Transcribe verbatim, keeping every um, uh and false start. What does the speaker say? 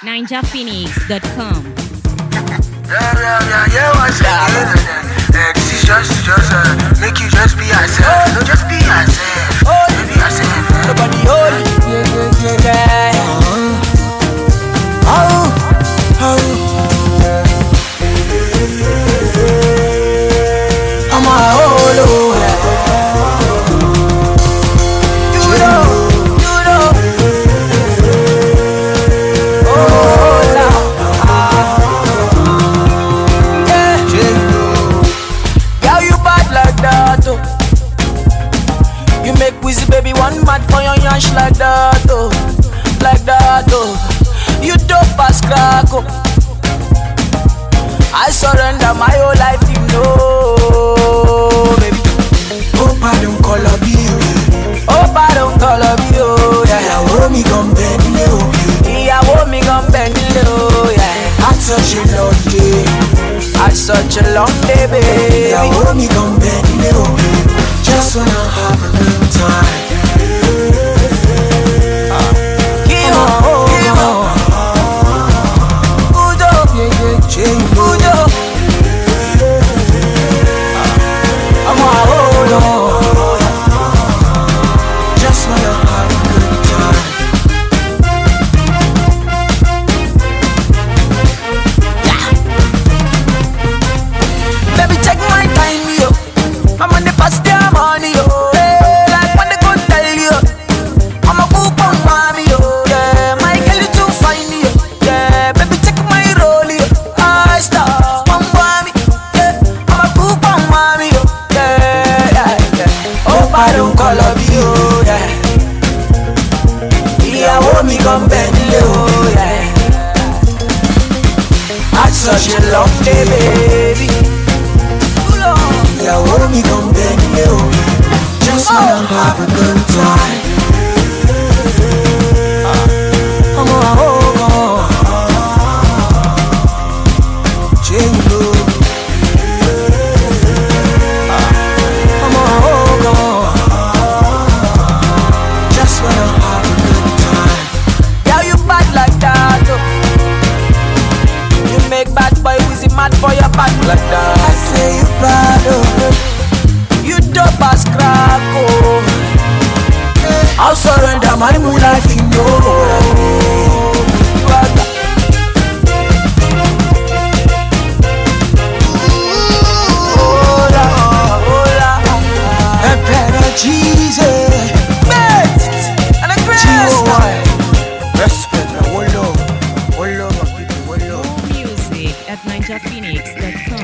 ninja phoenix dot com. Yeah, yeah, yeah, yeah, what's up? This is just, just, uh, make you just be yourself. No, just be yourself. Be yourself. Nobody hold you. Yeah, yeah, yeah. Oh, oh. I'm a holo. You know, you know. Oh, now. Yeah, girl, you bad like that, oh. You make Wizzy baby one mad for your yash like that, oh. Like that, oh. You dope as crack, oh. I surrender my whole life, you know, baby. Hope I don't call up you. Hope I don't call up you, yeah. Yeah, hold me gon' bend you. Yeah, hold me gon' bend you, yeah. Had such a long day. Had such a long day, baby. Yeah, hold me gon' bend you. Just wanna have a good time. Give on, give on. Udo, Yeah, yeah, change. Udo. I'm a hold on. Just wanna have a good time. Baby, take my time, yo. I'm on the past their money, yo. Hey, like when they go tell you, I'm a book on mommy, yo. Yeah, my girl you too fine, yo. Yeah, baby, check my role, yo. I stop, one mommy. Yeah, I'm a book on mommy, yo. Yeah, yeah, yeah. Hope I don't call up you, yeah. Yeah, hold me gon' bend you, yeah. Had such a long day, baby. Yeah, hold me gon' bend you. Just wanna have a good time. I'm a hold on. Change look. I'm a hold on. Just wanna have a good time. Yeah, you bad like that, oh. You make bad boy Wizzy mad for your back like I that. say you bad, oh. You dope as crack, oh. I'll surrender my moon life, you know. You are the hola, hola. Emperor Jesus. Mate, and a grace G O now. Y. Respect, one love. One love, my people, one love. More music at ninja phoenix dot com.